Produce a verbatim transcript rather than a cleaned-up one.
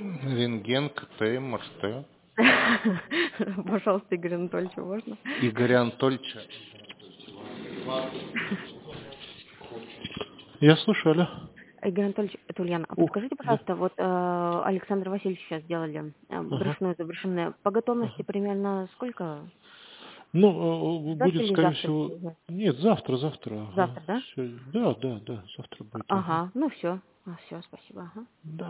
Рентген, КТ, МРТ. Пожалуйста, Игорь Анатольевич, можно? Игоря Анатольевича. Я слушаю, алло. Игорь Анатольевич, это Ульяна. А Ух, подскажите, да. пожалуйста, вот э, Александр Васильевич сейчас сделали э, Ага, брюшную завершенную. По готовности ага. примерно сколько? Ну, э, Ждать будет, или скорее завтра? всего... Нет, завтра, завтра, ага. Завтра, да? Всё. Да, да, да, завтра будет, ага. Ага, ну все. А, все, спасибо. Ага. Да.